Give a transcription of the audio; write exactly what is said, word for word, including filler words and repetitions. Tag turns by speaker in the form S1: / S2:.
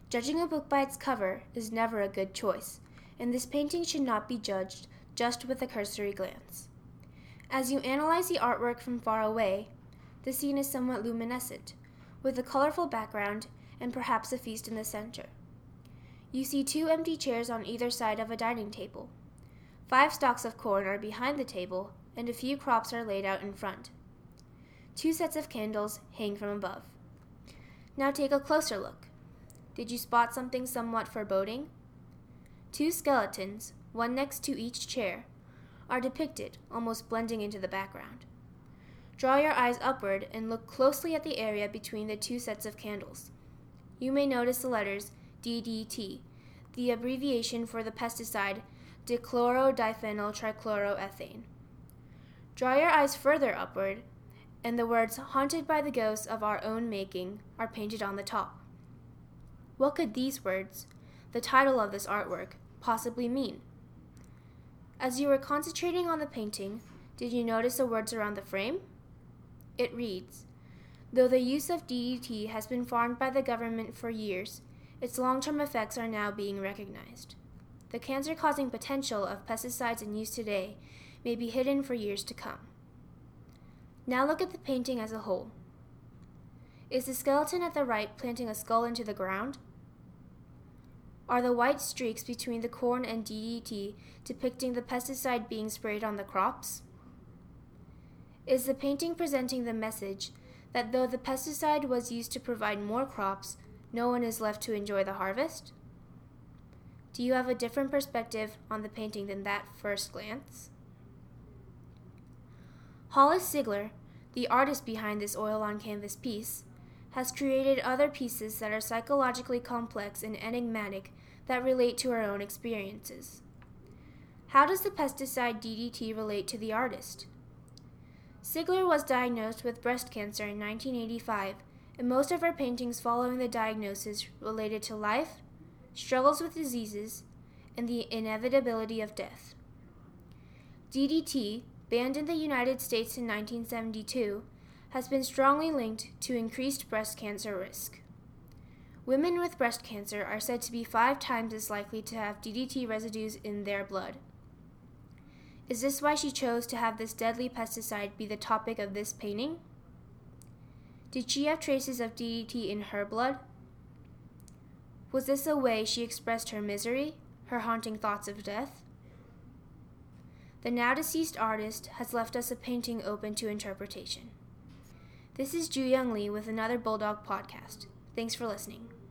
S1: Judging a book by its cover is never a good choice, and this painting should not be judged just with a cursory glance. As you analyze the artwork from far away, the scene is somewhat luminescent, with a colorful background and perhaps a feast in the center. You see two empty chairs on either side of a dining table. Five stalks of corn are behind the table, and a few crops are laid out in front. Two sets of candles hang from above. Now take a closer look. Did you spot something somewhat foreboding? Two skeletons, one next to each chair, are depicted, almost blending into the background. Draw your eyes upward and look closely at the area between the two sets of candles. You may notice the letters D D T, the abbreviation for the pesticide dichlorodiphenyltrichloroethane. Draw your eyes further upward, and the words "haunted by the ghosts of our own making" are painted on the top. What could these words, the title of this artwork, possibly mean? As you were concentrating on the painting, did you notice the words around the frame? It reads, "Though the use of D D T has been farmed by the government for years, its long-term effects are now being recognized. The cancer-causing potential of pesticides in use today may be hidden for years to come." Now look at the painting as a whole. Is the skeleton at the right planting a skull into the ground? Are the white streaks between the corn and D D T depicting the pesticide being sprayed on the crops? Is the painting presenting the message that though the pesticide was used to provide more crops, no one is left to enjoy the harvest? Do you have a different perspective on the painting than that first glance? Hollis Sigler, the artist behind this oil-on-canvas piece, has created other pieces that are psychologically complex and enigmatic that relate to our own experiences. How does the pesticide D D T relate to the artist? Sigler was diagnosed with breast cancer in nineteen eighty-five, and most of her paintings following the diagnosis related to life, struggles with diseases, and the inevitability of death. D D T, banned in the United States in nineteen seventy-two, has been strongly linked to increased breast cancer risk. Women with breast cancer are said to be five times as likely to have D D T residues in their blood. Is this why she chose to have this deadly pesticide be the topic of this painting? Did she have traces of D D T in her blood? Was this a way she expressed her misery, her haunting thoughts of death? The now-deceased artist has left us a painting open to interpretation. This is Ju Young Lee with another Bulldog Podcast. Thanks for listening.